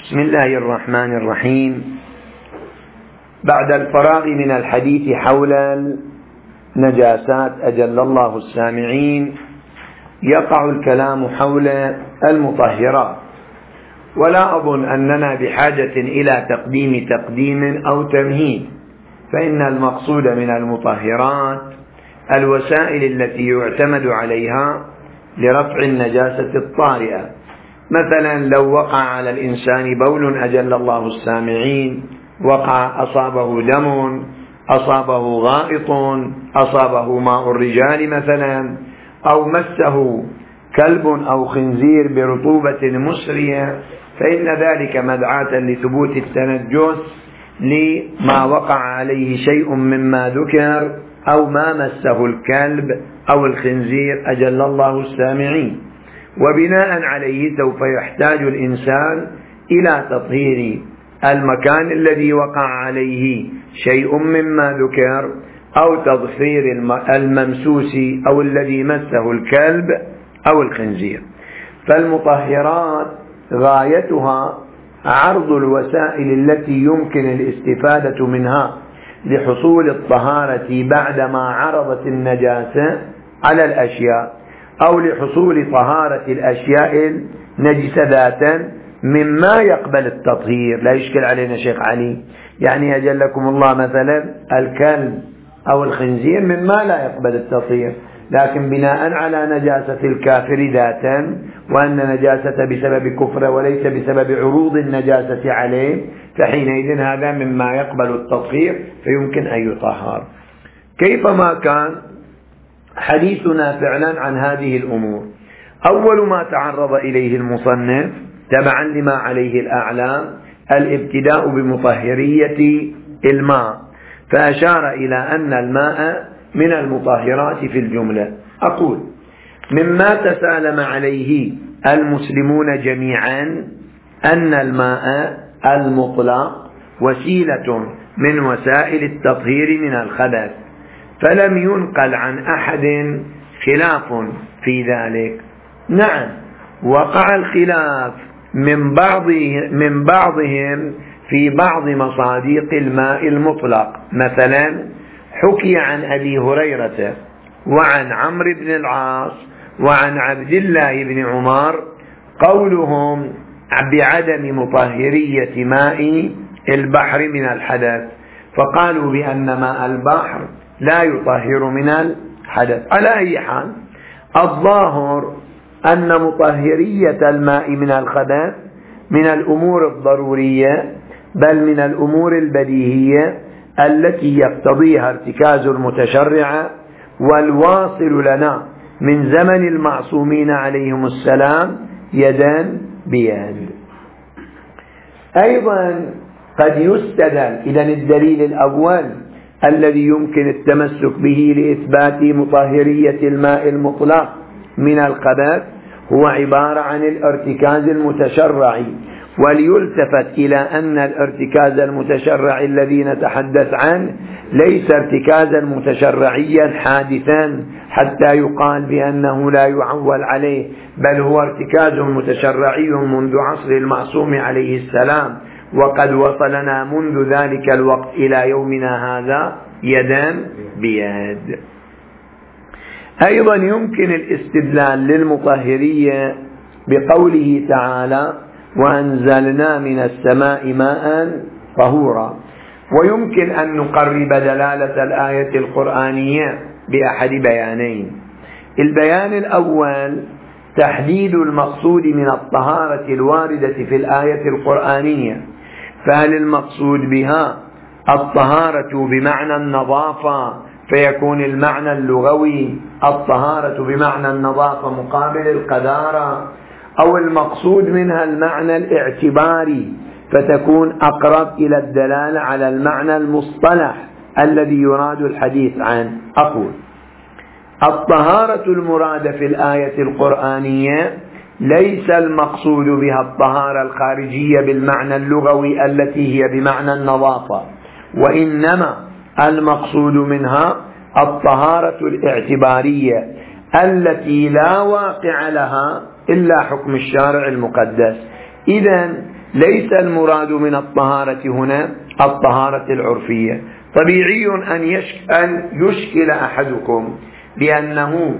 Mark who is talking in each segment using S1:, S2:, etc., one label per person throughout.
S1: بسم الله الرحمن الرحيم. بعد الفراغ من الحديث حول النجاسات أجل الله السامعين، يقع الكلام حول المطهرات، ولا أظن أننا بحاجة إلى تقديم أو تمهيد، فإن المقصود من المطهرات الوسائل التي يعتمد عليها لرفع النجاسة الطارئة. مثلا لو وقع على الإنسان بول أجل الله السامعين، أصابه دم، أصابه غائط، أصابه ماء الرجال مثلا، أو مسه كلب أو خنزير برطوبة مسرية، فإن ذلك مدعاة لثبوت التنجس لما وقع عليه شيء مما ذكر أو ما مسه الكلب أو الخنزير أجل الله السامعين. وبناء عليه سوف يحتاج الإنسان إلى تطهير المكان الذي وقع عليه شيء مما ذكر، أو تطهير الممسوس أو الذي مسه الكلب أو الخنزير. فالمطهرات غايتها عرض الوسائل التي يمكن الاستفادة منها لحصول الطهارة بعدما عرضت النجاسة على الأشياء، أو لحصول طهارة الأشياء النجسة ذاتا مما يقبل التطهير. لا يشكل علينا شيخ علي، يعني أجلكم الله مثلا الكلب أو الخنزير مما لا يقبل التطهير، لكن بناء على نجاسة الكافر ذاتا، وأن نجاسة بسبب كفر وليس بسبب عروض النجاسة عليه، فحينئذ هذا مما يقبل التطهير فيمكن أن يطهر. كيفما كان حديثنا فعلا عن هذه الأمور، أول ما تعرض إليه المصنف تبعا لما عليه الأعلام الابتداء بمطهرية الماء، فأشار إلى أن الماء من المطهرات في الجملة. أقول مما تسالم عليه المسلمون جميعا أن الماء المطلق وسيلة من وسائل التطهير من الخبث، فلم ينقل عن أحد خلاف في ذلك. نعم، وقع الخلاف من بعضهم في بعض مصادق الماء المطلق. مثلا حكي عن أبي هريرة وعن عمرو بن العاص وعن عبد الله بن عمر قولهم بعدم مطهرية ماء البحر من الحدث، فقالوا بأن ماء البحر لا يطهر من الحدث. على أي حال، الظاهر أن مطهرية الماء من الخبث من الأمور الضرورية، بل من الأمور البديهية التي يقتضيها ارتكاز المتشرع والواصل لنا من زمن المعصومين عليهم السلام يدا بيد. أيضا قد يستدل، إذن الدليل الأول الذي يمكن التمسك به لإثبات مطهرية الماء المطلق من الخبث هو عبارة عن الارتكاز المتشرعي، وليلتفت إلى أن الارتكاز المتشرعي الذي نتحدث عنه ليس ارتكازا متشرعيا حادثا حتى يقال بأنه لا يعول عليه، بل هو ارتكاز متشرعي منذ عصر المعصوم عليه السلام، وقد وصلنا منذ ذلك الوقت إلى يومنا هذا يدا بيد. أيضا يمكن الاستدلال للمطهرية بقوله تعالى وأنزلنا من السماء ماء طهورا، ويمكن أن نقرب دلالة الآية القرآنية بأحد بيانين. البيان الأول تحديد المقصود من الطهارة الواردة في الآية القرآنية، فهل المقصود بها الطهارة بمعنى النظافة فيكون المعنى اللغوي الطهارة بمعنى النظافة مقابل القذارة، أو المقصود منها المعنى الاعتباري فتكون أقرب إلى الدلالة على المعنى المصطلح الذي يراد الحديث عنه؟ أقول الطهارة المرادة في الآية القرآنية ليس المقصود بها الطهارة الخارجية بالمعنى اللغوي التي هي بمعنى النظافة، وإنما المقصود منها الطهارة الاعتبارية التي لا واقع لها إلا حكم الشارع المقدس. إذن ليس المراد من الطهارة هنا الطهارة العرفية. طبيعي أن يشكل أحدكم، لأنه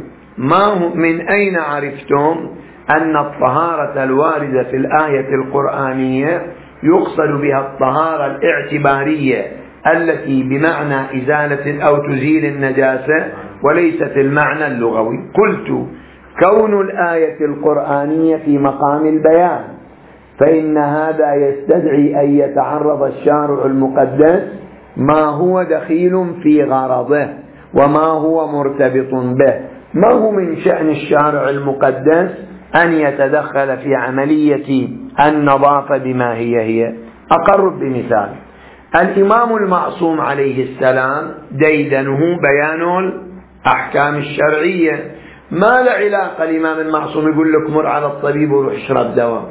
S1: من أين عرفتم أن الطهارة الواردة في الآية القرآنية يقصد بها الطهارة الاعتبارية التي بمعنى إزالة أو تزيل النجاسة وليست المعنى اللغوي؟ قلت: كون الآية القرآنية في مقام البيان، فإن هذا يستدعي أن يتعرض الشارع المقدس ما هو دخيل في غرضه وما هو مرتبط به. ما هو من شأن الشارع المقدس أن يتدخل في عملية النظافة بما هي. أقرب بمثال: الإمام المعصوم عليه السلام ديدنه بيان الأحكام الشرعية. ما لعلاقة الإمام المعصوم يقول لك مر على الطبيب وروح اشرب دواء؟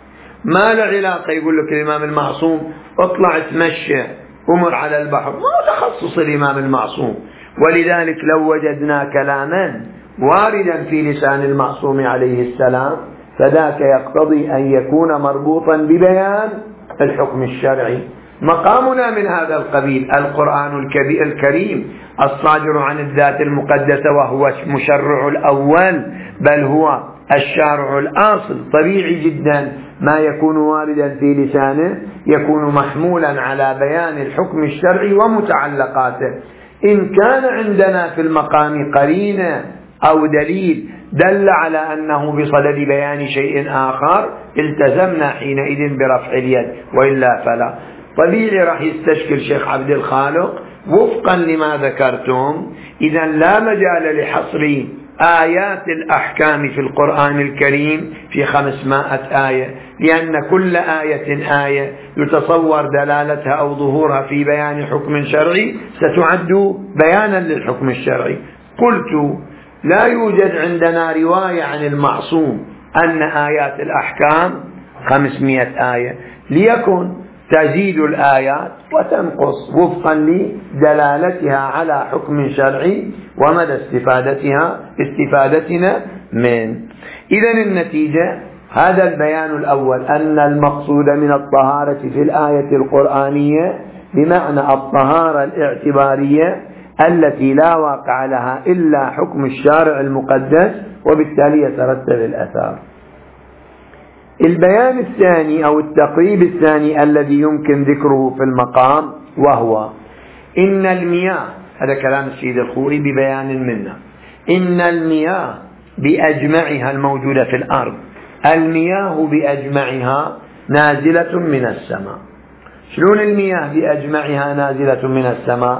S1: ما لعلاقة يقول لك الإمام المعصوم اطلع تمشى ومر على البحر؟ ما هو تخصص الإمام المعصوم. ولذلك لو وجدنا كلاما واردا في لسان المعصوم عليه السلام فذاك يقتضي أن يكون مربوطا ببيان الحكم الشرعي. مقامنا من هذا القبيل القرآن الكريم الصادر عن الذات المقدسة، وهو مشرع الأول بل هو الشارع الأصل. طبيعي جدا ما يكون واردا في لسانه يكون محمولا على بيان الحكم الشرعي ومتعلقاته. إن كان عندنا في المقام قرينة أو دليل دل على أنه بصدد بيان شيء آخر التزمنا حينئذ برفع اليد، وإلا فلا. طبيعي راح يستشكل شيخ عبد الخالق وفقا لما ذكرتم. إذا لا مجال لحصر آيات الأحكام في القرآن الكريم في 500 آية، لأن كل آية يتصور دلالتها أو ظهورها في بيان حكم شرعي ستعد بيانا للحكم الشرعي. قلت: لا يوجد عندنا رواية عن المعصوم أن آيات الأحكام 500 آية، ليكن تزيد الآيات وتنقص وفقا لدلالتها على حكم شرعي ومدى استفادتنا من. إذن النتيجة هذا البيان الأول، أن المقصود من الطهارة في الآية القرآنية بمعنى الطهارة الاعتبارية التي لا واقع لها إلا حكم الشارع المقدس، وبالتالي يترتب الأثار. البيان الثاني أو التقريب الثاني الذي يمكن ذكره في المقام وهو إن المياه، هذا كلام السيد الخوري ببيان منه، إن المياه بأجمعها الموجودة في الأرض، المياه بأجمعها نازلة من السماء. شلون المياه بأجمعها نازلة من السماء؟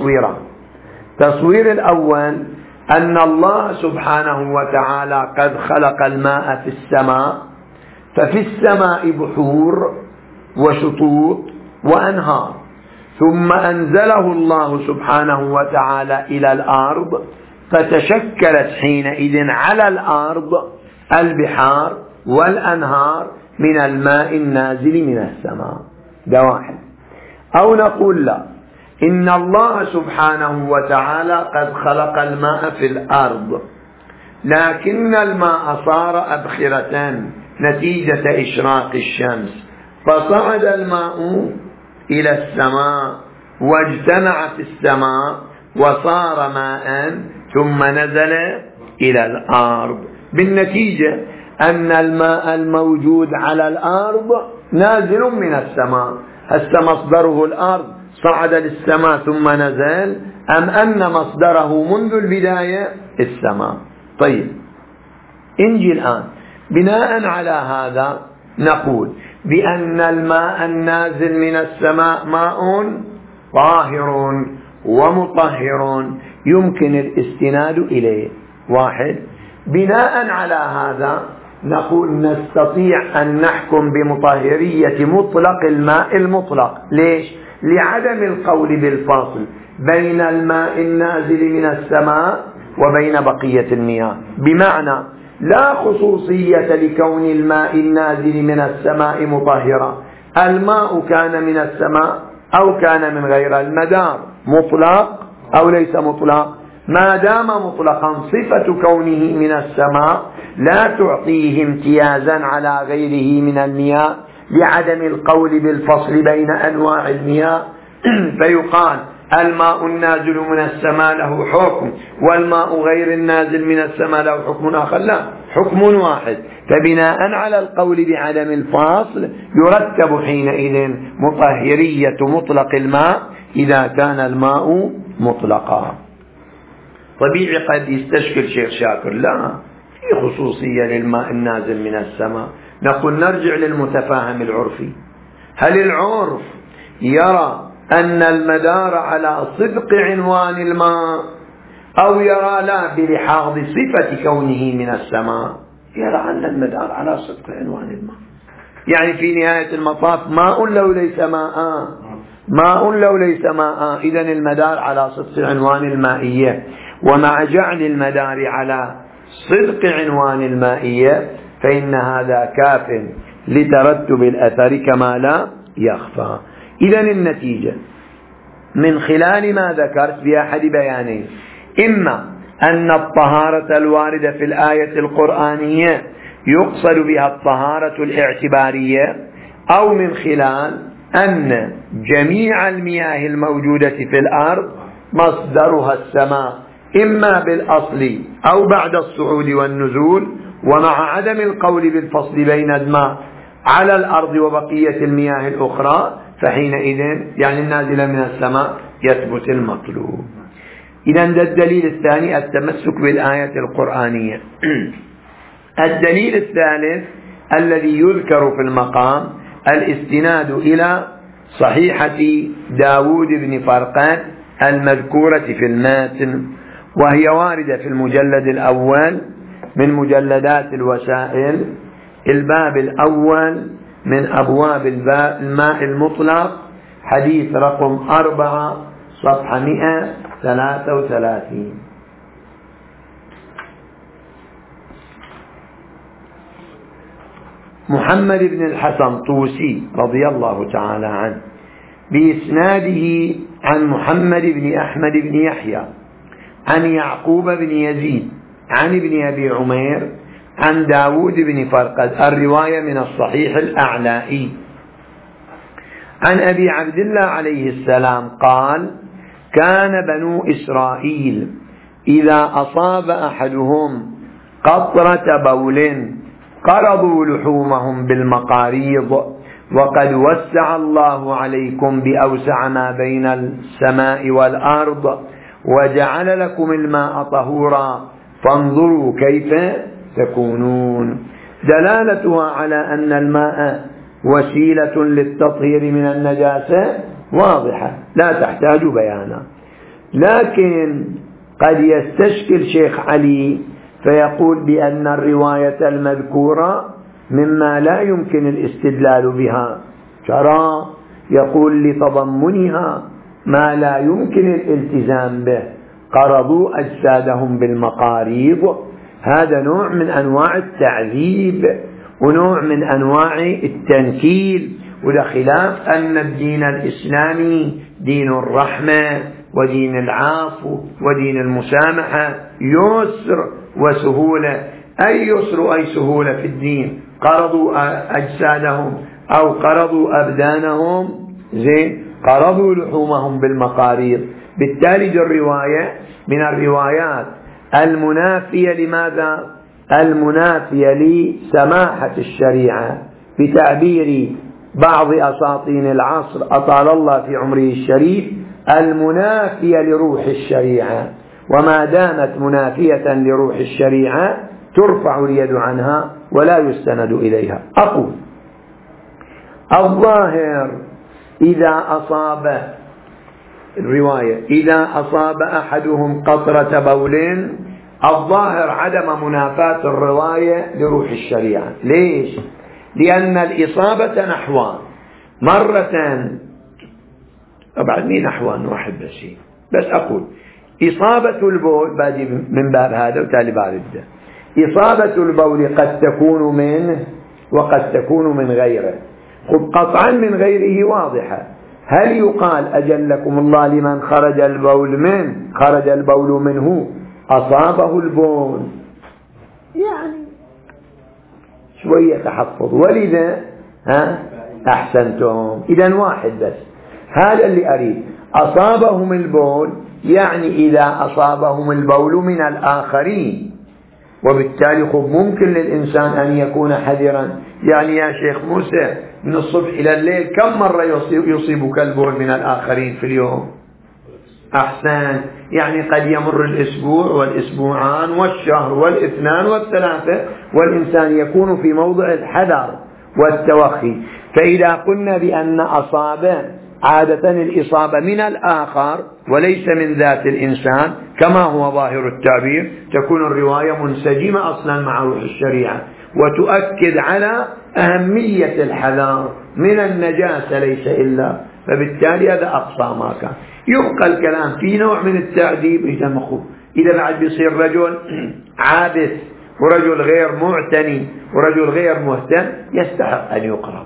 S1: تصوير الأول أن الله سبحانه وتعالى قد خلق الماء في السماء، ففي السماء بحور وشطوط وأنهار، ثم أنزله الله سبحانه وتعالى إلى الأرض، فتشكلت حينئذ على الأرض البحار والأنهار من الماء النازل من السماء. ده واحد. أو نقول لا، إن الله سبحانه وتعالى قد خلق الماء في الأرض، لكن الماء صار أبخرة نتيجة إشراق الشمس، فصعد الماء إلى السماء واجتمع في السماء وصار ماء ثم نزل إلى الأرض. بالنتيجة أن الماء الموجود على الأرض نازل من السماء. هل مصدره الأرض صعد للسماء ثم نزل، أم أن مصدره منذ البداية السماء؟ طيب، انجي الآن بناء على هذا نقول بأن الماء النازل من السماء ماء طاهر ومطهر يمكن الاستناد إليه. واحد. بناء على هذا نقول نستطيع أن نحكم بمطهرية مطلق الماء المطلق. ليش؟ لعدم القول بالفاصل بين الماء النازل من السماء وبين بقية المياه، بمعنى لا خصوصية لكون الماء النازل من السماء مطهرا. الماء كان من السماء أو كان من غير المدار، مطلق أو ليس مطلق، ما دام مطلقا صفة كونه من السماء لا تعطيه امتيازا على غيره من المياه، لعدم القول بالفصل بين أنواع المياه فيقال الماء النازل من السماء له حكم والماء غير النازل من السماء له حكم آخر، لا، حكم واحد. فبناء على القول بعدم الفصل يرتب حينئذ مطهرية مطلق الماء إذا كان الماء مطلقا. طبيعي قد يستشكل شيخ شاكر، لا، في خصوصية للماء النازل من السماء. نقول نرجع للمتفاهم العرفي. هل العرف يرى أن المدار على صدق عنوان الماء أو يرى لا بلحاظ صفة كونه من السماء؟ يرى أن المدار على صدق عنوان الماء، يعني في نهاية المطاف ماء لو ليس ماء، ماء لو ليس ماء، إذن المدار على صدق عنوان المائية. ومع جعل المدار على صدق عنوان المائية فإن هذا كاف لترتب الأثر كما لا يخفى. إذن النتيجة من خلال ما ذكرت بأحد بيانين: إما أن الطهارة الواردة في الآية القرآنية يقصد بها الطهارة الاعتبارية، أو من خلال أن جميع المياه الموجودة في الأرض مصدرها السماء، إما بالأصل أو بعد الصعود والنزول، ومع عدم القول بالفصل بين الماء على الأرض وبقية المياه الأخرى فحينئذ يعني النازلة من السماء يثبت المطلوب. إذن ده الدليل الثاني التمسك بالآية القرآنية. الدليل الثالث الذي يذكر في المقام الاستناد إلى صحيحة داود بن فرقان المذكورة في الماتن، وهي واردة في المجلد الأول من مجلدات الوسائل، الباب الأول من أبواب الماء المطلق، حديث رقم 4 صفحة 133. محمد بن الحسن طوسي رضي الله تعالى عنه بإسناده عن محمد بن أحمد بن يحيى عن يعقوب بن يزيد عن ابن أبي عمير عن داود بن فرقد، الرواية من الصحيح الأعلائي، عن أبي عبد الله عليه السلام قال: كان بنو إسرائيل إذا أصاب أحدهم قطرة بول قرضوا لحومهم بالمقاريض، وقد وسع الله عليكم بأوسع ما بين السماء والأرض وجعل لكم الماء طهورا فانظروا كيف تكونون. دلالتها على أن الماء وسيلة للتطهير من النجاسة واضحة لا تحتاج بيانا، لكن قد يستشكل شيخ علي فيقول بأن الرواية المذكورة مما لا يمكن الاستدلال بها، ترى يقول لتضمنها ما لا يمكن الالتزام به، قرضوا أجسادهم بالمقاريض، هذا نوع من أنواع التعذيب ونوع من أنواع التنكيل، وده خلاف أن الدين الإسلامي دين الرحمة ودين العفو ودين المسامحة، يسر وسهولة. أي يسر أي سهولة في الدين؟ قرضوا أجسادهم أو قرضوا أبدانهم، زين، قرضوا لحومهم بالمقاريض. بالتالي الرواية من الروايات المنافية لماذا؟ المنافية لسماحة الشريعة، بتعبير بعض أساطين العصر أطال الله في عمره الشريف، المنافية لروح الشريعة، وما دامت منافية لروح الشريعة ترفع اليد عنها ولا يستند إليها. أقول الظاهر إذا أصاب الرواية إذا أصاب أحدهم قطرة بول، الظاهر عدم منافاة الرواية لروح الشريعة. ليش؟ لأن الإصابة نحوان، مرة بعد مين نحوان واحد بس أقول إصابة البول بادي من باب هذا وتالي باب ده. إصابة البول قد تكون منه وقد تكون من غيره. قطعا من غيره واضحة. هل يقال أجلكم الله لمن خرج البول منه أصابه البول؟ يعني شوية تحفظ. ولذا أحسنتم. إذن واحد بس، هذا اللي أريد. أصابهم البول يعني إذا أصابهم البول من الآخرين، وبالتالي ممكن للإنسان أن يكون حذرا. يعني يا شيخ موسى من الصبح إلى الليل كم مرة يصيبك البول من الآخرين في اليوم؟ أحسن، يعني قد يمر الأسبوع والأسبوعان والشهر والإثنان والثلاثة والإنسان يكون في موضع الحذر والتوخي. فإذا قلنا بأن أصاب عادة الإصابة من الآخر وليس من ذات الإنسان كما هو ظاهر التعبير، تكون الرواية منسجمة أصلا مع روح الشريعة وتؤكد على أهمية الحذر من النجاسة ليس إلا. فبالتالي هذا أقصى ما كان. يبقى الكلام في نوع من التعذيب إذا بعد بيصير رجل عابث ورجل غير معتني ورجل غير مهتم يستحق أن يقرب،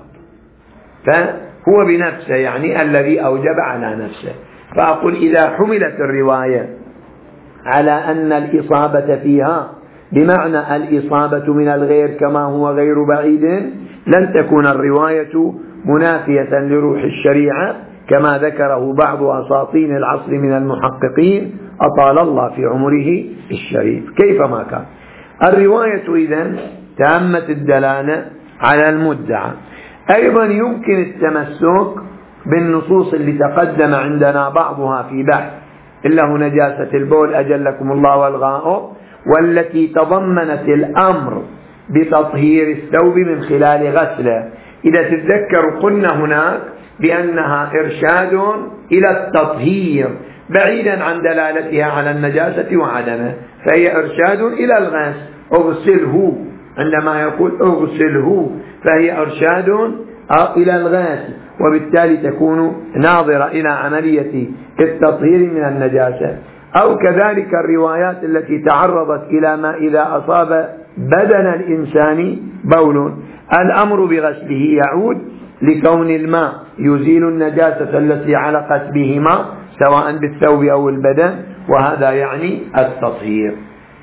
S1: فهو بنفسه يعني الذي أوجب على نفسه. فأقول إذا حملت الرواية على أن الإصابة فيها بمعنى الإصابة من الغير كما هو غير بعيد، لن تكون الرواية منافية لروح الشريعة كما ذكره بعض أساطين العصر من المحققين أطال الله في عمره الشريف كيفما كان. الرواية إذن تامة الدلالة على المدعى. أيضا يمكن التمسك بالنصوص اللي تقدم عندنا بعضها في بحث إلا نجاسة البول أجلكم الله والغائط، والتي تضمنت الأمر بتطهير الثوب من خلال غسله. إذا تتذكروا قلنا هناك بأنها إرشاد إلى التطهير بعيدا عن دلالتها على النجاسة وعدمه، فهي إرشاد إلى الغسل. اغسله، عندما يقول اغسله فهي إرشاد إلى الغسل، وبالتالي تكون ناظرة إلى عملية التطهير من النجاسة. أو كذلك الروايات التي تعرضت إلى ما إذا أصاب بدن الإنسان بول الأمر بغسله يعود لكون الماء يزيل النجاسة التي علقت بهما سواء بالثوب أو البدن، وهذا يعني التطهير.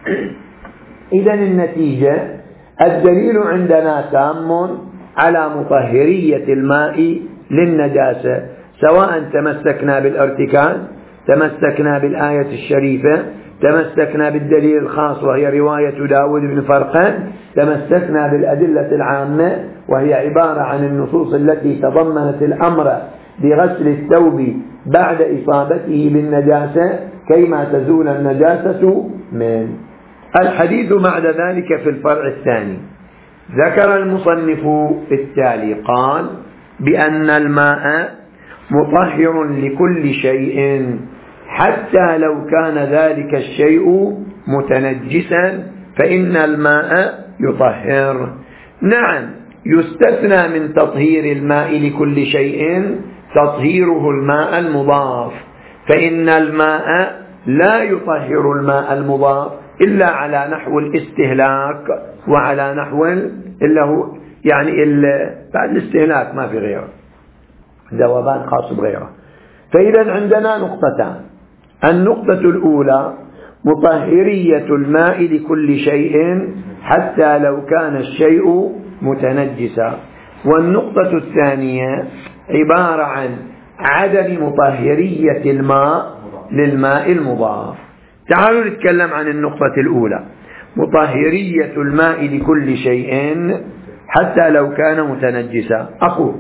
S1: إذن النتيجة الدليل عندنا تام على مطهرية الماء للنجاسة، سواء تمسكنا بالارتكاز، تمسكنا بالآية الشريفة، تمسكنا بالدليل الخاص وهي رواية داود بن فرقان، تمسكنا بالأدلة العامة وهي عبارة عن النصوص التي تضمنت الأمر بغسل الثوب بعد إصابته بالنجاسة كيما تزول النجاسة من. الحديث بعد ذلك في الفرع الثاني. ذكر المصنف التالي قال بأن الماء مطهر لكل شيء حتى لو كان ذلك الشيء متنجسا فإن الماء يطهر. نعم، يستثنى من تطهير الماء لكل شيء تطهيره الماء المضاف، فإن الماء لا يطهر الماء المضاف إلا على نحو الاستهلاك وعلى نحو إلا هو يعني بعد الاستهلاك ما في غيره، ذوبان خاص بغيره. فإذا عندنا نقطتان. النقطة الأولى مطهرية الماء لكل شيء حتى لو كان الشيء متنجسا، والنقطة الثانية عبارة عن عدم مطهرية الماء للماء المضاف. تعالوا نتكلم عن النقطة الأولى، مطهرية الماء لكل شيء حتى لو كان متنجسا. أقول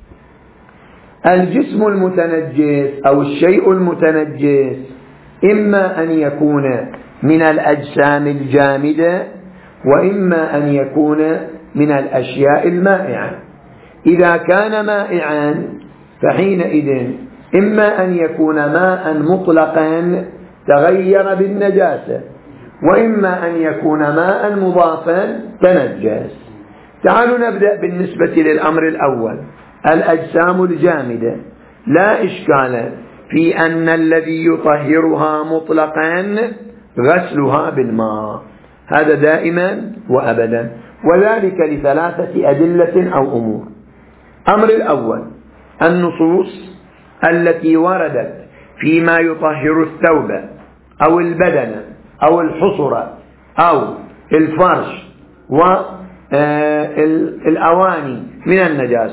S1: الجسم المتنجس أو الشيء المتنجس إما أن يكون من الأجسام الجامدة وإما أن يكون من الأشياء المائعة. إذا كان مائعا فحينئذ إما أن يكون ماء مطلقا تغير بالنجاسة، وإما أن يكون ماء مضافا تنجس. تعالوا نبدأ بالنسبة للأمر الأول، الأجسام الجامدة. لا إشكال في أن الذي يطهرها مطلقا غسلها بالماء، هذا دائما وأبدا، وذلك لثلاثة أدلة أو أمور. أمر الأول النصوص التي وردت فيما يطهر الثوب أو البدن أو الحصرة أو الفرش والأواني من النجاسات.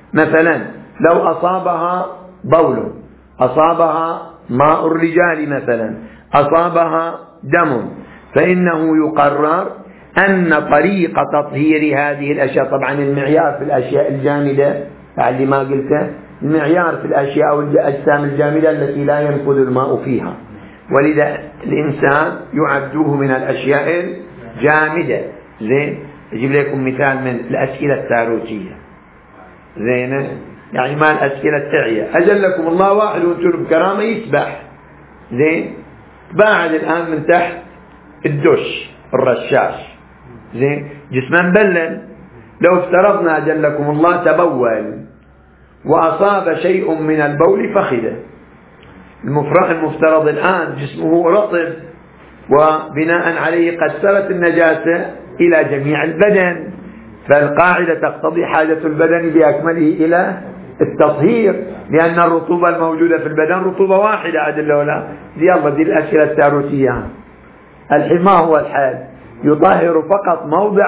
S1: مثلا لو أصابها بول، أصابها ماء الرجال مثلا، أصابها دم، فإنه يقرر أن طريق تطهير هذه الأشياء، طبعا المعيار في الأشياء الجامدة اللي ما قلته، المعيار في الأشياء أو الأجسام الجامدة التي لا ينفذ الماء فيها، ولذا الإنسان يعدوه من الأشياء الجامدة. زين، أجيب لكم مثال من الأسئلة التاروتية. زين، يعني ما الأسئلة التعية، أجلكم الله واحد وانتم بكرامة يسبح، زين، باعد الآن من تحت الدش الرشاش، زين، جسمه مبلل، لو افترضنا أجلكم الله تبول وأصاب شيء من البول فخذه، المفترض الآن جسمه رطب، وبناء عليه قد سرت النجاسة إلى جميع البدن، فالقاعدة تقتضي حاجة البدن بأكمله إلى التطهير، لأن الرطوبة الموجودة في البدن رطوبة واحدة. عدل ولا يلا دي الأسئلة التاروتية. الحين ما هو الحال؟ يطهر فقط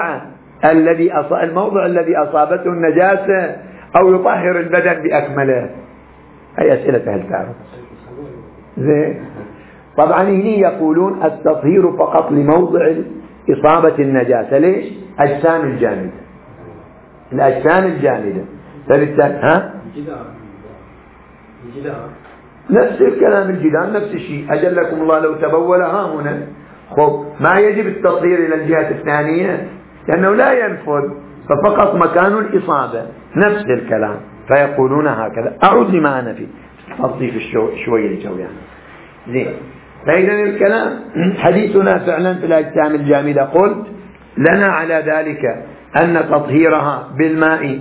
S1: الموضع الذي أصابته النجاسة، أو يطهر البدن بأكمله؟ أي أسئلة هل تعرف؟ زين، طبعا هنا يقولون التطهير فقط لموضع إصابة النجاسة. ليش؟ أجسام الجامدة، الأجسام الجامدة، فبالتالي نفس الكلام، الجدار نفس الشيء. أجلكم الله لو تبول هنا، خب ما يجب التطهير إلى الجهة الثانية لأنه لا ينفذ، ففقط مكان الإصابة، نفس الكلام. فيقولون هكذا. أعود لما أنا فيه، تلطيف شوية الجو يعني. زين، فإذا الكلام حديثنا فعلا في الأجسام الجامدة. قلت لنا على ذلك أن تطهيرها بالماء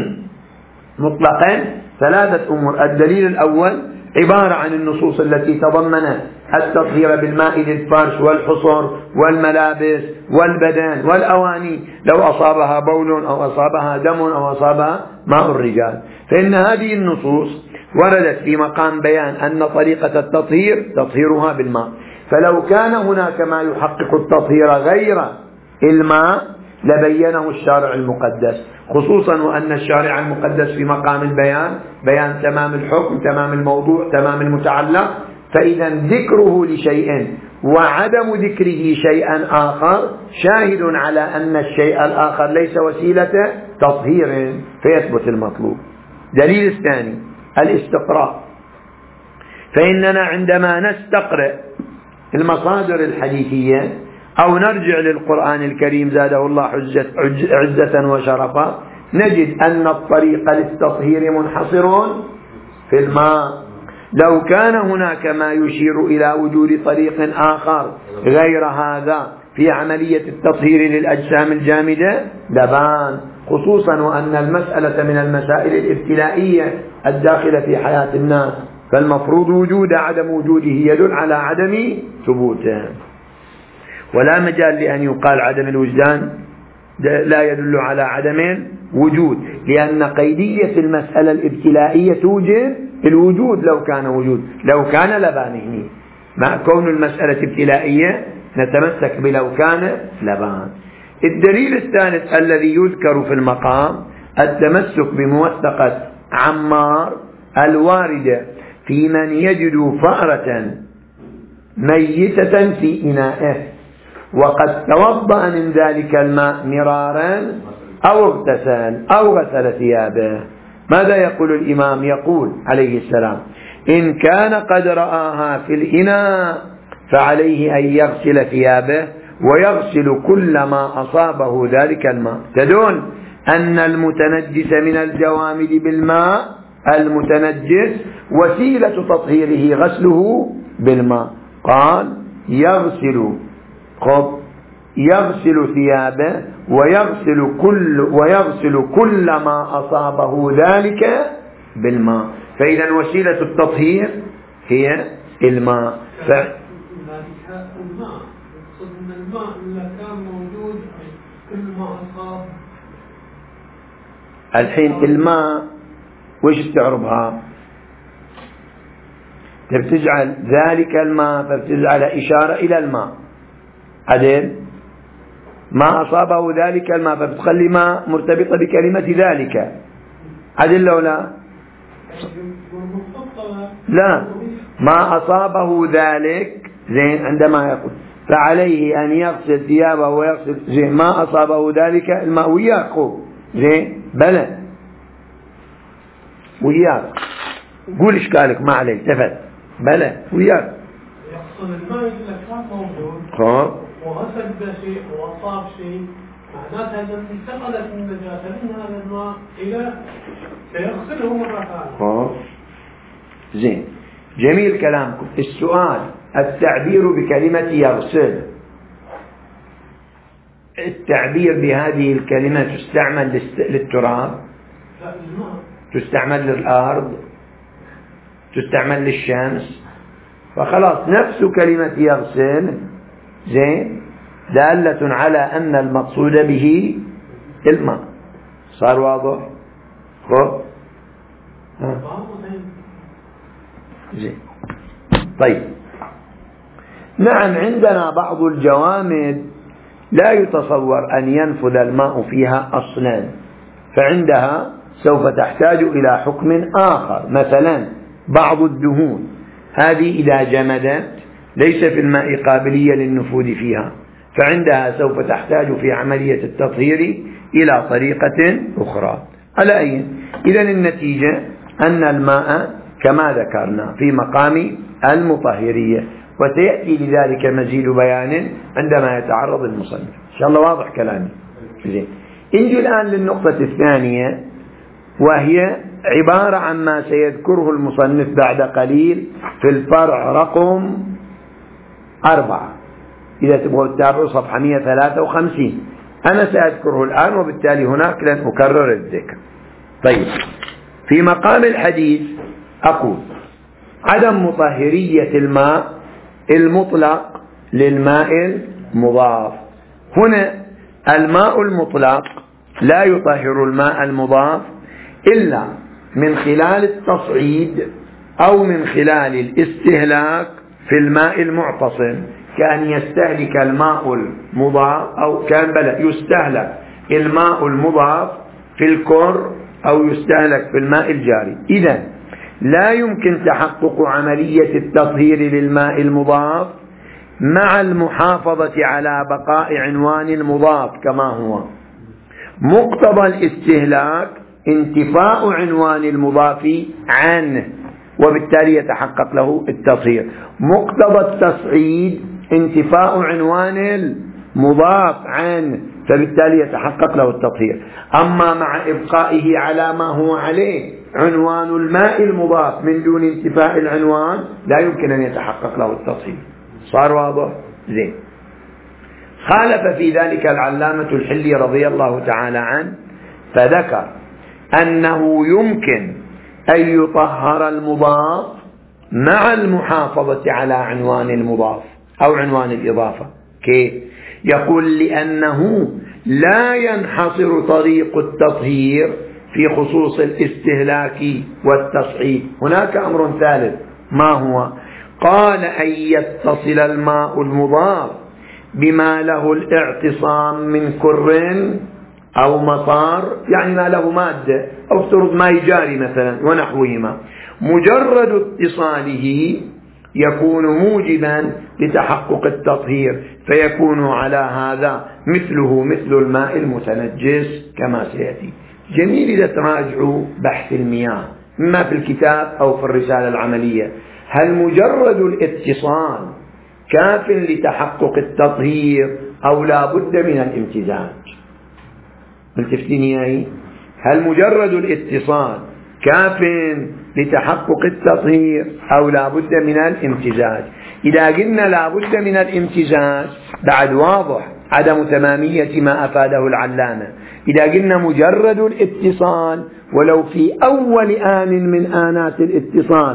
S1: مطلقا ثلاثة أمور. الدليل الأول عبارة عن النصوص التي تضمنت التطهير بالماء للفرش والحصر والملابس والبدن والأواني، لو أصابها بول أو أصابها دم أو أصابها ماء الرجال، فإن هذه النصوص وردت في مقام بيان أن طريقة التطهير تطهيرها بالماء. فلو كان هناك ما يحقق التطهير غير الماء لبينه الشارع المقدس، خصوصا وأن الشارع المقدس في مقام البيان بيان تمام الحكم، تمام الموضوع، تمام المتعلق. فإذا ذكره لشيء وعدم ذكره شيئا آخر شاهد على أن الشيء الآخر ليس وسيلة تطهير، فيثبت المطلوب. دليل الثاني الاستقراء. فإننا عندما نستقرأ المصادر الحديثية أو نرجع للقرآن الكريم زاده الله عزة وشرفا، نجد أن الطريق للتطهير منحصر في الماء. لو كان هناك ما يشير إلى وجود طريق آخر غير هذا في عملية التطهير للأجسام الجامدة لبان، خصوصا وأن المسألة من المسائل الابتلائية الداخلة في حياة الناس، فالمفروض وجود عدم وجوده يدل على عدم ثبوته، ولا مجال لأن يقال عدم الوجدان لا يدل على عدم وجود، لأن قيدية المسألة الابتلائية توجد الوجود. لو كان وجود، لو كان لبانه، مع كون المسألة ابتلائية نتمسك بلو كان لبان. الدليل الثالث الذي يذكر في المقام التمسك بموثقة عمار الواردة في من يجد فأرة ميتة في إنائه وقد توضأ من ذلك الماء مرارا أو اغتسل أو غسل ثيابه. ماذا يقول الإمام؟ يقول عليه السلام: إن كان قد رآها في الإناء فعليه أن يغسل ثيابه ويغسل كل ما أصابه ذلك الماء. تدل أن المتنجس من الجوامد بالماء المتنجس وسيلة تطهيره غسله بالماء. قال: يغسل ثيابه ويغسل كل ما أصابه ذلك بالماء. فإذا وسيلة التطهير هي الماء.
S2: الماء اللي كان موجود كل ما أصاب.
S1: الحين الماء وش تعربها؟ تجعل ذلك الماء فتجعل إشارة إلى الماء، عدل ما أصابه ذلك الماء فتخلي ما مرتبطة بكلمة ذلك، أدلة ولا لا؟ ما أصابه ذلك زين عندما يقول فعليه أن يغسل ثيابه ويغسل زين ما أصابه ذلك الماء وياك زين بلى وياك قول إشكالك ما عليه التفت بلى وياك
S2: يحصل الماء إذا كان موجود وغسل بشيء وأصاب شيء معناتها إذا انتقلت النجاسة من هذا الماء إلى سيغسله مرة ثانية.
S1: زين جميل كلامكم. السؤال التعبير بكلمة يغسل، التعبير بهذه الكلمة تستعمل للتراب، تستعمل للأرض، تستعمل للشمس، فخلاص نفس كلمة يغسل زين دالة على أن المقصود به الماء. صار واضح؟ زين طيب. نعم عندنا بعض الجوامد لا يتصور أن ينفذ الماء فيها أصلا، فعندها سوف تحتاج إلى حكم آخر. مثلا بعض الدهون هذه إذا جمدت ليس في الماء قابلية للنفوذ فيها، فعندها سوف تحتاج في عملية التطهير إلى طريقة أخرى. على أي إذن النتيجة أن الماء كما ذكرنا في مقام المطهرية، وسيأتي لذلك مزيد بيان عندما يتعرض المصنف إن شاء الله. واضح كلامي؟ زين. نجي الآن للنقطة الثانية، وهي عبارة عن ما سيذكره المصنف بعد قليل في الفرع رقم 4. إذا تبغوا تتابعوا صفحة 153 أنا سأذكره الآن، وبالتالي هناك لن أكرر الذكر. طيب في مقام الحديث أقول عدم مطهرية الماء المطلق للماء المضاف. هنا الماء المطلق لا يطهر الماء المضاف إلا من خلال التصعيد أو من خلال الاستهلاك في الماء المعتصم، كأن يستهلك الماء المضاف أو كان يستهلك الماء المضاف في الكر أو يستهلك في الماء الجاري. إذن لا يمكن تحقق عملية التطهير للماء المضاف مع المحافظة على بقاء عنوان المضاف كما هو. مقتضى الاستهلاك انتفاء عنوان المضاف عنه، وبالتالي يتحقق له التطهير. مقتضى التصعيد انتفاء عنوان المضاف عنه، فبالتالي يتحقق له التطهير. أما مع إبقائه على ما هو عليه عنوان الماء المضاف من دون انتفاء العنوان لا يمكن أن يتحقق له التطهير. صار واضح؟ زين. خالف في ذلك العلامة الحلي رضي الله تعالى عنه، فذكر أنه يمكن أن يطهر المضاف مع المحافظة على عنوان المضاف أو عنوان الإضافة. كيف؟ يقول لأنه لا ينحصر طريق التطهير في خصوص الاستهلاك والتصعيد. هناك أمر ثالث، ما هو؟ قال أن يتصل الماء المضاف بما له الاعتصام من كر أو مطار، يعني ما له مادة أو افترض ماء جاري مثلا ونحوهما، مجرد اتصاله يكون موجبا لتحقق التطهير، فيكون على هذا مثله مثل الماء المتنجس كما سيأتي. جميل إذا تراجعوا بحث المياه إما في الكتاب أو في الرسالة العملية، هل مجرد الاتصال كاف لتحقق التطهير أو لا بد من الامتزاج؟ ملتفتين إياي؟ هل مجرد الاتصال كاف لتحقق التطهير أو لا بد من الامتزاج؟ إذا قلنا لا بد من الامتزاج بعد واضح عدم تمامية ما أفاده العلامة. إذا قلنا مجرد الاتصال ولو في أول آن من آنات الاتصال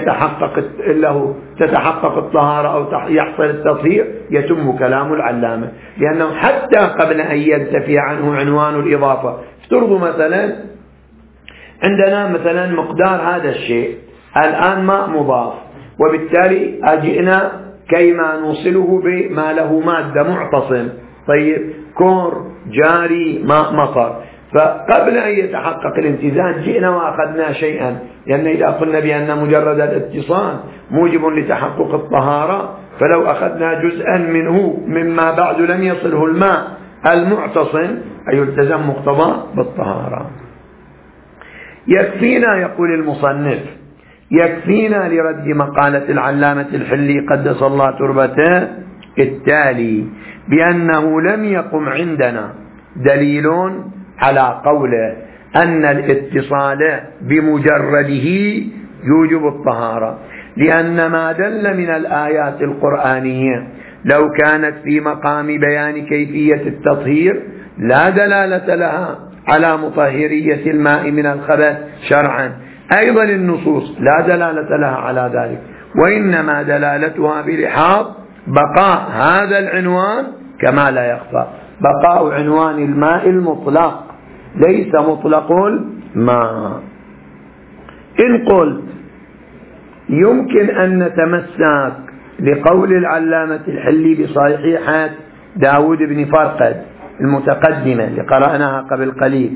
S1: تتحقق الطهارة أو يحصل التطهير، يتم كلام العلامة، لأنه حتى قبل أن ينتفي عنه عنوان الإضافة. افترضوا مثلا عندنا مثلا مقدار هذا الشيء الآن ماء مضاف، وبالتالي أجئنا كيما نوصله بما له مادة معتصم. طيب كور جاري ماء مطر، فقبل أن يتحقق الامتزاج جئنا وأخذنا شيئا، لأن إذا قلنا بأن مجرد الاتصال موجب لتحقق الطهارة، فلو أخذنا جزءا منه مما بعد لم يصله الماء المعتصم يلتزم مقتضى بالطهارة. يكفينا، يقول المصنف، يكفينا لرد مقالة العلامة الحلي قدس الله تربته التالي بأنه لم يقم عندنا دليل على قوله أن الاتصال بمجرده يوجب الطهارة، لأن ما دل من الآيات القرآنية لو كانت في مقام بيان كيفية التطهير لا دلالة لها على مطهرية الماء من الخبث شرعا. أيضا النصوص لا دلالة لها على ذلك، وإنما دلالتها بلحاظ بقاء هذا العنوان كما لا يخفى، بقاء عنوان الماء المطلق ليس مطلق الماء. إن قلت يمكن أن نتمسك لقول العلامة الحلي بصحيحة داود بن فرقد المتقدمة اللي قرأناها قبل قليل،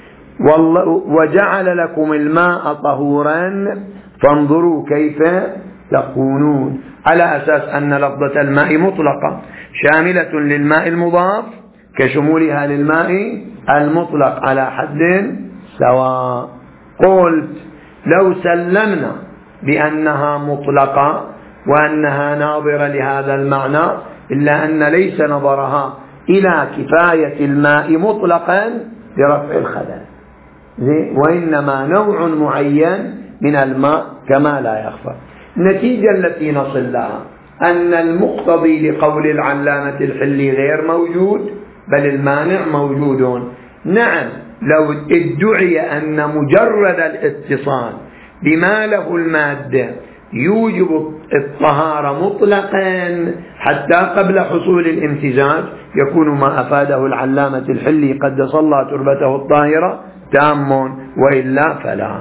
S1: وجعل لكم الماء طهورا فانظروا كيف تكونون، على أساس أن لفظة الماء مطلقة شاملة للماء المضاف كشمولها للماء المطلق على حد سواء. قلت لو سلمنا بأنها مطلقة وأنها ناظرة لهذا المعنى، إلا أن ليس نظرها إلى كفاية الماء مطلقا لرفع الخبث، وإنما نوع معين من الماء كما لا يخفى. النتيجة التي نصل لها أن المقتضي لقول العلامة الحلي غير موجود، بل المانع موجود. نعم، لو ادعي أن مجرد الاتصال بما له المادة يوجب الطهارة مطلقا حتى قبل حصول الامتزاج، يكون ما أفاده العلامة الحلي قدس الله تربته الطاهرة تام، وإلا فلا.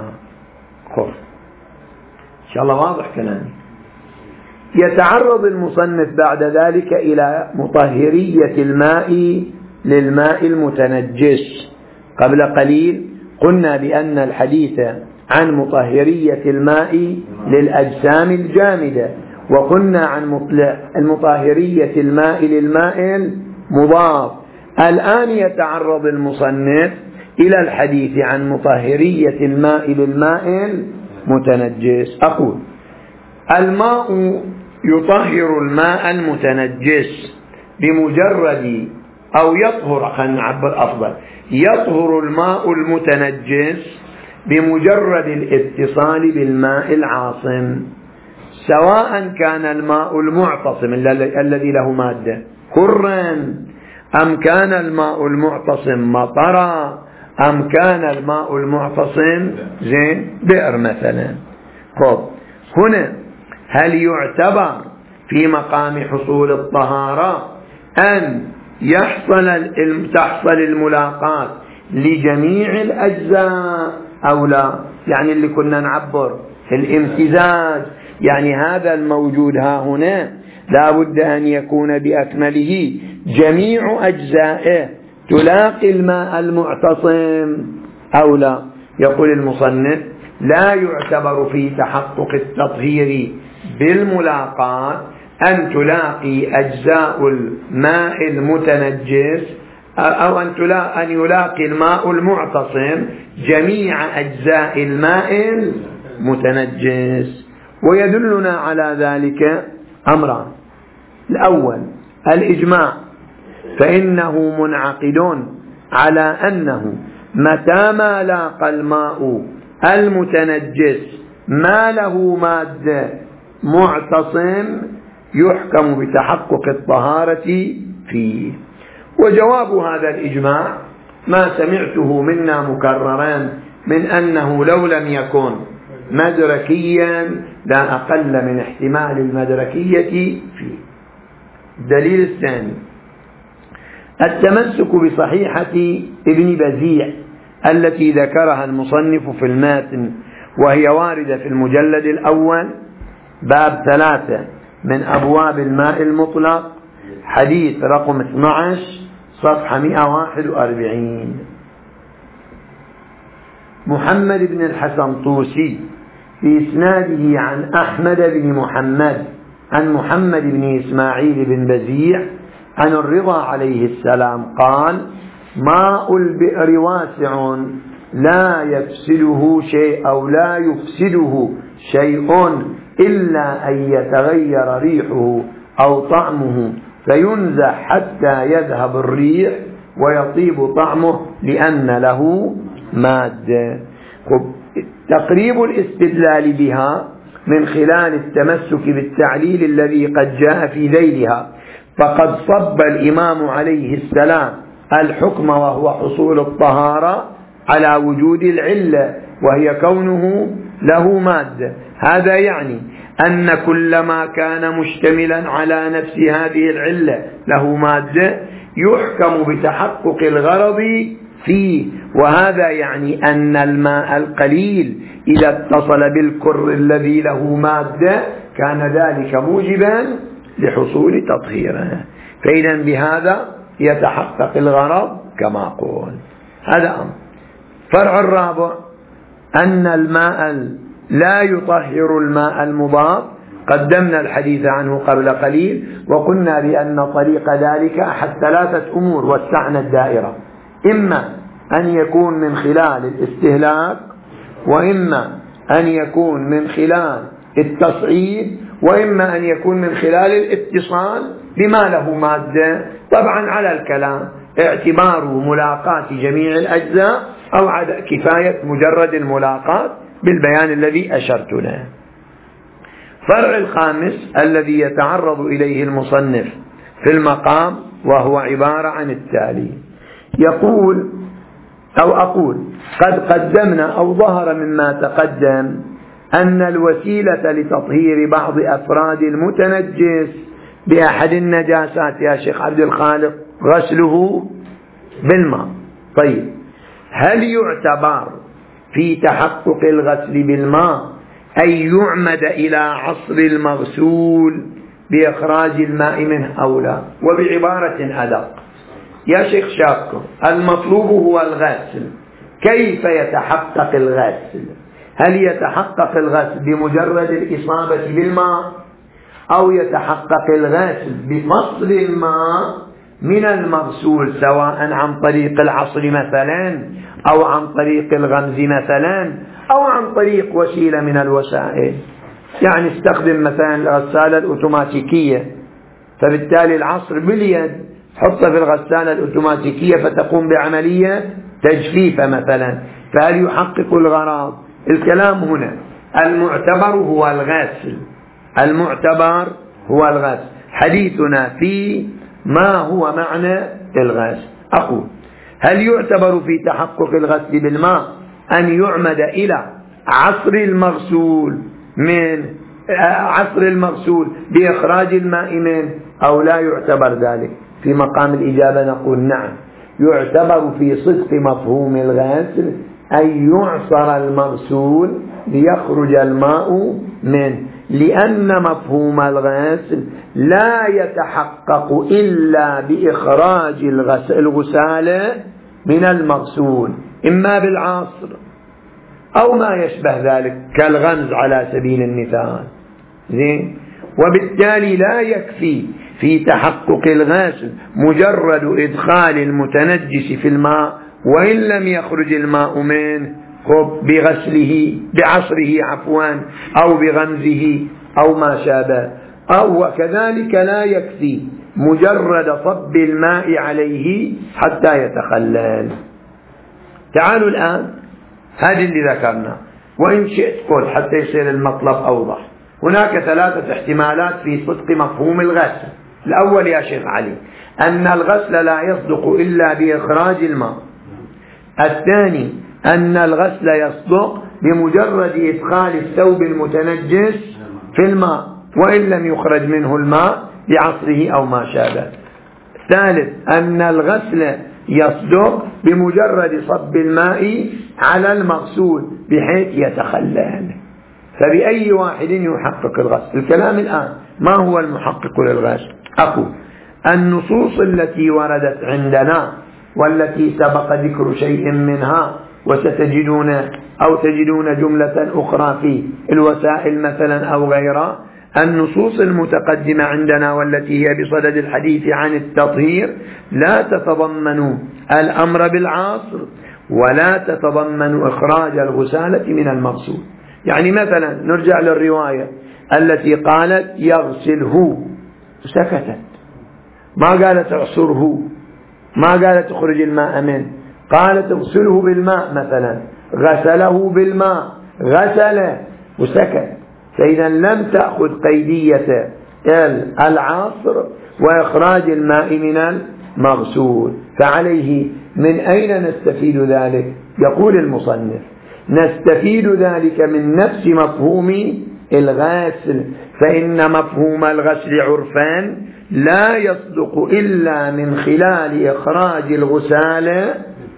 S1: إن شاء الله واضح كلامي. يتعرض المصنف بعد ذلك إلى مطهرية الماء للماء المتنجس. قبل قليل قلنا بأن الحديث عن مطهرية الماء للأجسام الجامدة، وقلنا عن مطهرية الماء للماء المضاف. الآن يتعرض المصنف إلى الحديث عن مطهرية الماء للماء المتنجس. أقول الماء يطهر الماء المتنجس بمجرد، أو يطهر، خلينا نعبر أفضل، يطهر الماء المتنجس بمجرد الاتصال بالماء العاصم، سواء كان الماء المعتصم الذي له مادة كرا، أم كان الماء المعتصم مطرا، أم كان الماء المعتصم بئر مثلا. هنا هل يعتبر في مقام حصول الطهارة أن تحصل الملاقات لجميع الأجزاء أو لا؟ يعني اللي كنا نعبر الامتزاج، يعني هذا الموجود ها هنا لا بد أن يكون بأكمله جميع أجزائه تلاقي الماء المعتصم أو لا. يقول المصنف لا يعتبر في تحقق التطهير بالملاقات أن تلاقي أجزاء الماء المتنجس، أو أن يلاقي الماء المعتصم جميع أجزاء الماء المتنجس. ويدلنا على ذلك أمران: الأول الإجماع، فإنه منعقد على أنه متى ما لاقى الماء المتنجس ما له مادة معتصم يحكم بتحقق الطهارة فيه. وجواب هذا الإجماع ما سمعته منا مكررا من أنه لو لم يكن مدركيا لا أقل من احتمال المدركية فيه. الدليل الثاني التمسك بصحيحة ابن بزيع التي ذكرها المصنف في الماتن، وهي واردة في المجلد الأول باب 3 من أبواب الماء المطلق، حديث رقم 12 صفحة 141. محمد بن الحسن طوسي بإسناده عن أحمد بن محمد عن محمد بن إسماعيل بن بزيع عن الرضا عليه السلام قال: ماء البئر واسع لا يفسده شيء أو لا يفسده شيء إلا أن يتغير ريحه أو طعمه فينزح حتى يذهب الريح ويطيب طعمه لأن له مادة. تقريب الاستدلال بها من خلال التمسك بالتعليل الذي قد جاء في ذيلها، فقد صب الإمام عليه السلام الحكم وهو حصول الطهارة على وجود العلة وهي كونه له مادة. هذا يعني أن كل ما كان مشتملا على نفس هذه العلة له مادة يحكم بتحقق الغرض فيه، وهذا يعني أن الماء القليل إذا اتصل بالكر الذي له مادة كان ذلك موجبا لحصول تطهيره، فإذا بهذا يتحقق الغرض كما قول. هذا أمر. فرع الرابع أن الماء لا يطهر الماء المضاف. قدمنا الحديث عنه قبل قليل وقلنا بأن طريق ذلك أحد ثلاثة أمور وسعنا الدائرة: إما أن يكون من خلال الاستهلاك، وإما أن يكون من خلال التصعيد، وإما أن يكون من خلال الاتصال بما له مادة. طبعا على الكلام اعتباره ملاقاة جميع الأجزاء أو كفاية مجرد الملاقاة بالبيان الذي أشرت له. فرع الخامس الذي يتعرض إليه المصنف في المقام وهو عبارة عن التالي: يقول أو أقول قد قدمنا أو ظهر مما تقدم أن الوسيلة لتطهير بعض أفراد المتنجس بأحد النجاسات يا شيخ عبد الخالق غسله بالماء. طيب، هل يعتبر في تحقق الغسل بالماء أن يعمد إلى عصر المغسول بإخراج الماء منه أو لا؟ وبعبارة أدق يا شيخ شاكر، المطلوب هو الغسل. كيف يتحقق الغسل؟ هل يتحقق الغسل بمجرد الإصابة بالماء، أو يتحقق الغسل بفصل الماء من المغسول سواء عن طريق العصر مثلا أو عن طريق الغمز مثلا أو عن طريق وسيلة من الوسائل؟ يعني استخدم مثلا الغسالة الأوتوماتيكية، فبالتالي العصر باليد حطه في الغسالة الأوتوماتيكية فتقوم بعملية تجفيف مثلا، فهل يحقق الغرض؟ الكلام هنا المعتبر هو الغسل، المعتبر هو الغسل. حديثنا في ما هو معنى الغسل. أقول هل يعتبر في تحقق الغسل بالماء أن يعمد إلى عصر المغسول بإخراج الماء منه أو لا يعتبر ذلك؟ في مقام الإجابة نقول نعم، يعتبر في صدق مفهوم الغسل أن يعصر المغسول ليخرج الماء منه، لأن مفهوم الغسل لا يتحقق إلا بإخراج الغسالة من المغسول، إما بالعصر أو ما يشبه ذلك كالغمز على سبيل المثال. زين؟ وبالتالي لا يكفي في تحقق الغسل مجرد إدخال المتنجس في الماء وإن لم يخرج الماء منه بعصره أو بغمزه أو ما شابه، أو وكذلك لا يكفي مجرد صب الماء عليه حتى يتخلل. تعالوا الآن هذه اللي ذكرنا، وإن شئت قل حتى يصير المطلب أوضح. هناك ثلاثة احتمالات في صدق مفهوم الغسل. الأول يا شيخ علي أن الغسل لا يصدق إلا بإخراج الماء. الثاني أن الغسل يصدق بمجرد إدخال الثوب المتنجس في الماء وإن لم يخرج منه الماء بعصره أو ما شابه. الثالث أن الغسل يصدق بمجرد صب الماء على المغسول بحيث يتخلل. فبأي واحد يحقق الغسل؟ الكلام الآن ما هو المحقق للغسل؟ أقول النصوص التي وردت عندنا والتي سبق ذكر شيء منها وستجدون أو تجدون جملة أخرى في الوسائل مثلا أو غيرها. النصوص المتقدمة عندنا والتي هي بصدد الحديث عن التطهير لا تتضمن الأمر بالعصر ولا تتضمن إخراج الغسالة من المغسول. يعني مثلا نرجع للرواية التي قالت يغسله سكتت، ما قالت اعصره، ما قالت اخرج الماء منه، قالت اغسله بالماء مثلا، غسله بالماء، غسله وسكت. فإذا لم تأخذ قيدية العصر وإخراج الماء من المغسول. فعليه من أين نستفيد ذلك؟ يقول المصنف نستفيد ذلك من نفس مفهوم الغسل، فإن مفهوم الغسل عرفان لا يصدق إلا من خلال إخراج الغسالة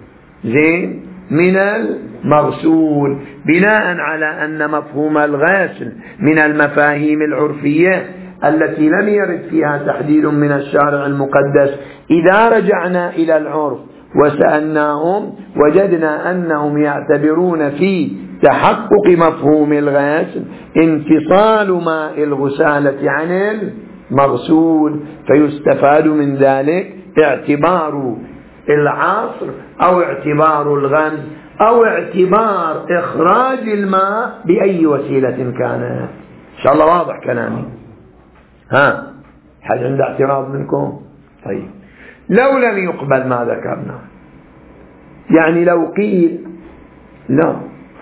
S1: من المغسول، بناء على أن مفهوم الغسل من المفاهيم العرفية التي لم يرد فيها تحديد من الشارع المقدس. إذا رجعنا إلى العرف وسألناهم وجدنا أنهم يعتبرون في تحقق مفهوم الغسل انفصال ماء الغسالة عن المغسول، فيستفاد من ذلك اعتبار العصر أو اعتبار الغمز أو اعتبار إخراج الماء بأي وسيلة كانت. إن شاء الله واضح كلامي؟ هل عند اعتراض منكم؟ طيب، لو لم يقبل ما ذكرنا، يعني لو قيل لا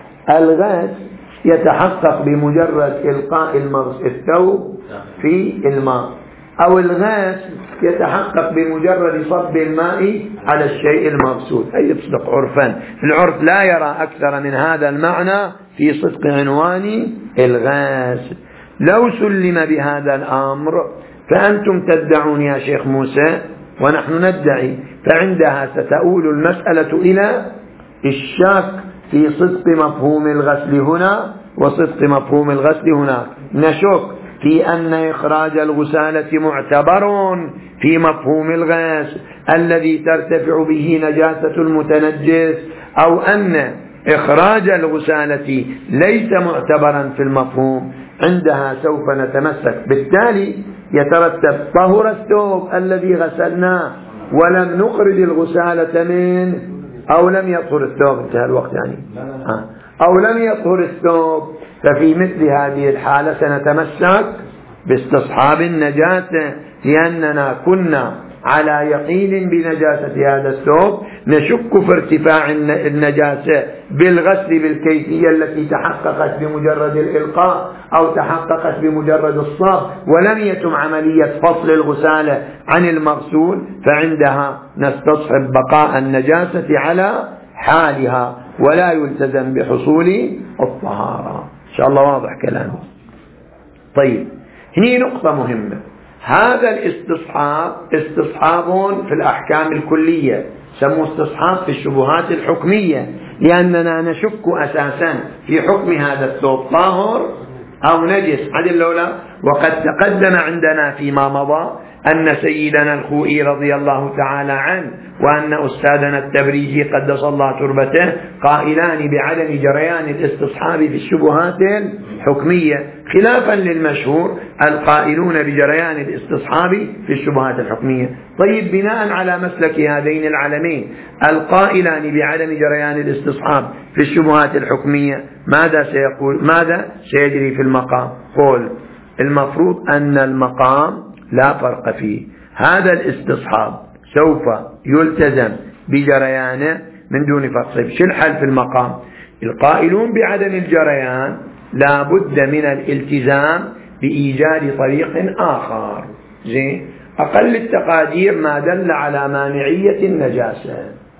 S1: الغسل يتحقق بمجرد إلقاء الثوب في الماء، أو الغسل يتحقق بمجرد صب الماء على الشيء المغسول، أي يصدق عرفا. العرف لا يرى أكثر من هذا المعنى في صدق عنوان الغسل. لو سلم بهذا الأمر فأنتم تدعون يا شيخ موسى ونحن ندعي، فعندها ستؤول المسألة إلى الشك في صدق مفهوم الغسل هنا وصدق مفهوم الغسل هناك. نشك في أن إخراج الغسالة معتبر في مفهوم الغسل الذي ترتفع به نجاسة المتنجس، أو أن إخراج الغسالة ليس معتبرا في المفهوم. عندها سوف نتمسك، بالتالي يترتب طهر الثوب الذي غسلناه ولم نخرج الغسالة منه، أو لم يطهر الثوب، انتهى الوقت يعني، أو لم يطهر الثوب، ففي مثل هذه الحالة سنتمسك باستصحاب النجاسة، لأننا كنا على يقين بنجاسة هذا الثوب، نشك في ارتفاع النجاسة بالغسل بالكيفية التي تحققت بمجرد الإلقاء أو تحققت بمجرد الصب، ولم يتم عملية فصل الغسالة عن المغسول، فعندها نستصحب بقاء النجاسة على حالها ولا يلتزم بحصول الطهارة. إن شاء الله واضح كلامه؟ طيب، هنا نقطة مهمة. هذا الاستصحاب استصحاب في الأحكام الكلية، سموه استصحاب في الشبهات الحكمية، لأننا نشك أساسا في حكم هذا الثوب طاهر أو نجس عدل لولا. وقد تقدم عندنا فيما مضى أن سيدنا الخوئي رضي الله تعالى عنه وأن أستاذنا التبريزي قدس الله تربته قائلان بعدم جريان الاستصحاب في الشبهات الحكمية، خلافا للمشهور القائلون بجريان الاستصحاب في الشبهات الحكمية. طيب، بناء على مسلك هذين العلمين القائلان بعدم جريان الاستصحاب في الشبهات الحكمية، ماذا سيجري في المقام؟ قول المفروض أن المقام لا فرق فيه، هذا الاستصحاب سوف يلتزم بجريانه من دون فرق. شو الحل في المقام؟ القائلون بعدم الجريان لا بد من الالتزام بإيجاد طريق آخر. زين، أقل التقادير ما دل على مانعية النجاسة،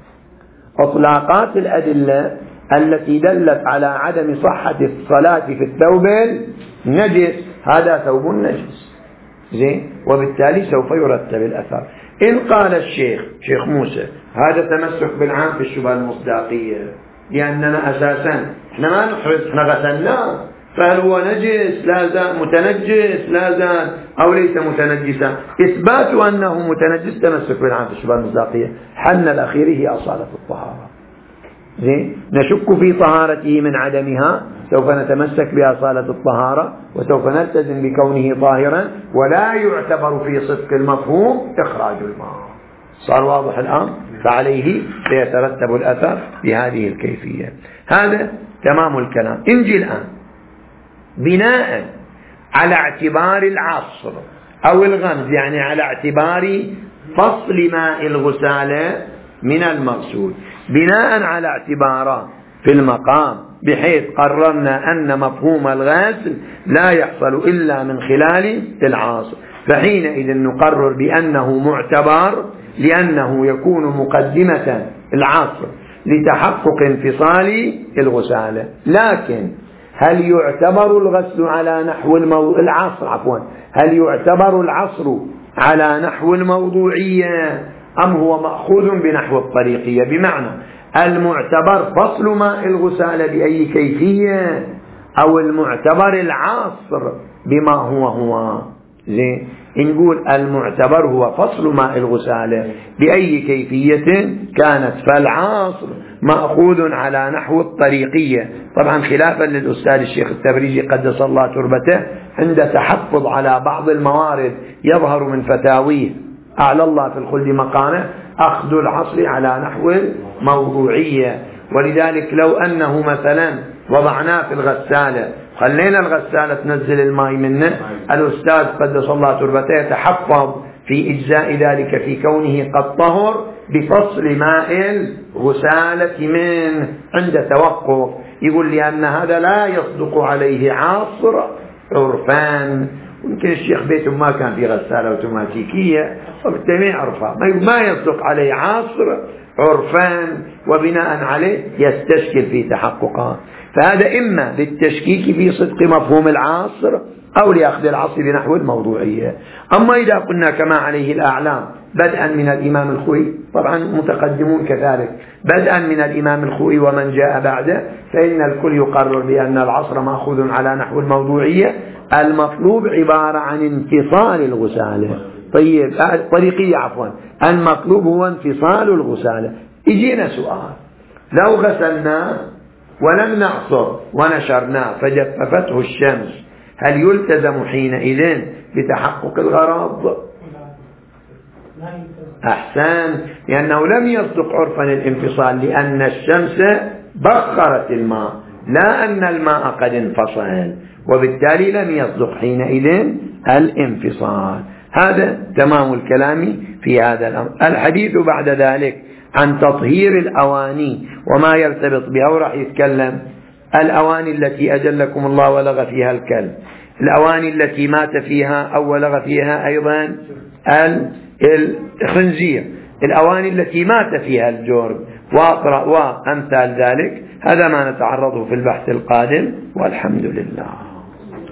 S1: إطلاقات الأدلة التي دلت على عدم صحة الصلاة في الثوب النجس، هذا ثوب نجس. زين، وبالتالي سوف يرتب الأثر. إن قال شيخ موسى هذا تمسك بالعام في الشبهة المصداقية، لأننا أساسا احنا ما نحرز، احنا غسلناه، فهل هو نجس لا زال، متنجس لا زال، أو ليس متنجسا؟ إثبات أنه متنجس تمسك بالعام في الشبهة المصداقية. حل الأخير هي أصالة الطهارة. نشك في طهارته من عدمها، سوف نتمسك بأصالة الطهارة وسوف نلتزم بكونه طاهرا، ولا يعتبر في صدق المفهوم إخراج الماء. صار واضح الآن؟ فعليه سيترتب الأثر بهذه الكيفية. هذا تمام الكلام. انجي الآن بناء على اعتبار العصر أو الغمز، يعني على اعتبار فصل ماء الغسالة من المغسول، بناء على اعتباره في المقام، بحيث قررنا أن مفهوم الغسل لا يحصل إلا من خلال العاصر، فحينئذ نقرر بأنه معتبر لأنه يكون مقدمة العصر لتحقق انفصال الغسالة. لكن هل يعتبر الغسل على نحو هل يعتبر العصر على نحو الموضوعية أم هو مأخوذ بنحو الطريقية؟ بمعنى المعتبر فصل ماء الغسالة بأي كيفية، أو المعتبر العصر بما هو نقول المعتبر هو فصل ماء الغسالة بأي كيفية كانت، فالعصر مأخوذ على نحو الطريقية، طبعا خلافا للأستاذ الشيخ التبريزي قدس الله تربته عند تحفظ على بعض الموارد يظهر من فتاويه أعلى الله في الخلد مقامه أخذ العصر على نحو الموضوعية. ولذلك لو أنه مثلا وضعناه في الغسالة، خلينا الغسالة تنزل الماء منه، الأستاذ قدس الله تربته يتحفظ في إجزاء ذلك في كونه قد طهر بفصل ماء الغسالة منه عند توقف، يقول لأن هذا لا يصدق عليه عصر عرفان. يمكن الشيخ بيته ما كان في غسالة اوتوماتيكية وبالتالي يعرفها، ما يصدق عليه عصر عرفان، وبناء عليه يستشكل في تحققها. فهذا إما للتشكيك في صدق مفهوم العصر أو لأخذ العصر بنحو الموضوعية. أما إذا قلنا كما عليه الأعلام بدءا من الإمام الخوئي، طبعا متقدمون كذلك، بدءا من الإمام الخوئي ومن جاء بعده، فإن الكل يقرر بأن العصر مأخوذ على نحو الموضوعية، المطلوب عبارة عن انفصال الغسالة. طيب طريقية عفوا، المطلوب هو انفصال الغسالة. يجينا سؤال، لو غسلناه ولم نعصر ونشرناه فجففته الشمس، هل يلتزم حينئذ بتحقق الغرض؟ أحسن، لأنه لم يصدق عرفا الانفصال، لأن الشمس بخرت الماء لا أن الماء قد انفصل، وبالتالي لم يصدق حينئذ الانفصال. هذا تمام الكلام في هذا الأمر. الحديث بعد ذلك عن تطهير الأواني وما يرتبط بها، وراح يتكلم الأواني التي أجلكم الله ولغ فيها الكلب، الأواني التي مات فيها أو ولغ فيها أيضا الخنزير، الأواني التي مات فيها الجرب وأمثال ذلك. هذا ما نتعرضه في البحث القادم، والحمد لله.